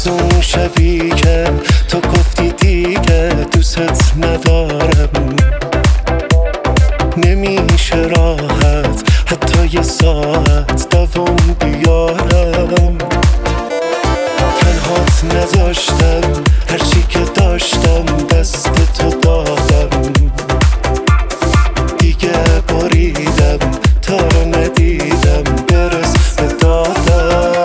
از اون شبی که تو گفتی دیگه دوست ندارم، نمیشه راحت حتی یه ساعت دوام بیارم. تنهات نذاشتم، هرچی که داشتم دست تو دادم، دیگه بریدم تا رو ندیدم برس به دادم.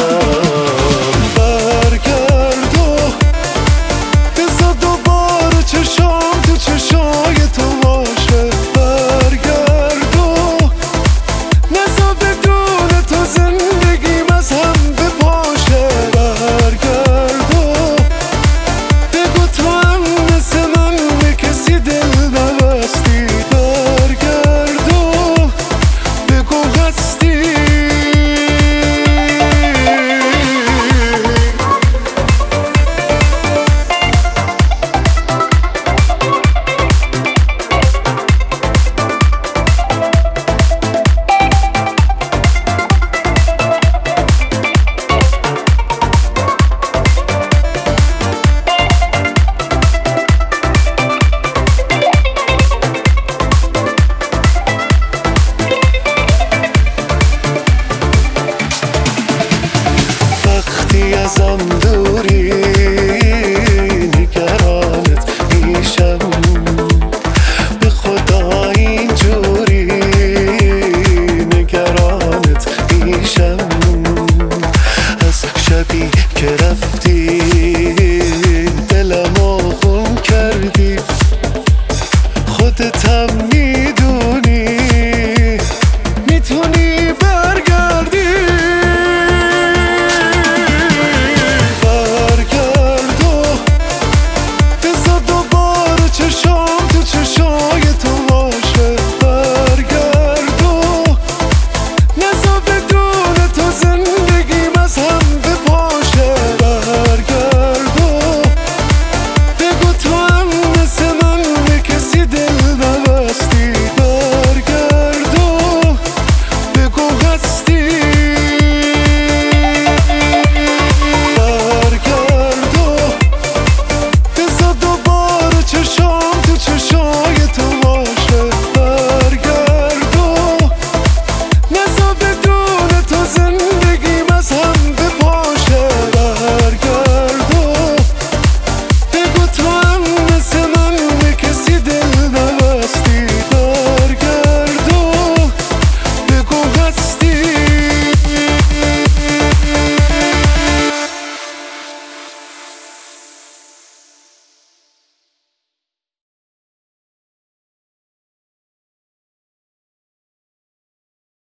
برگرد و بذار دوباره چشام تو چشای تو باشه. برگرد و نذار بدون تو زندگیم از هم بپاشه. برگرد و بگو تو هم مثل من به کسی دل نبستی. برگرد و بگو هستی. ازم دوری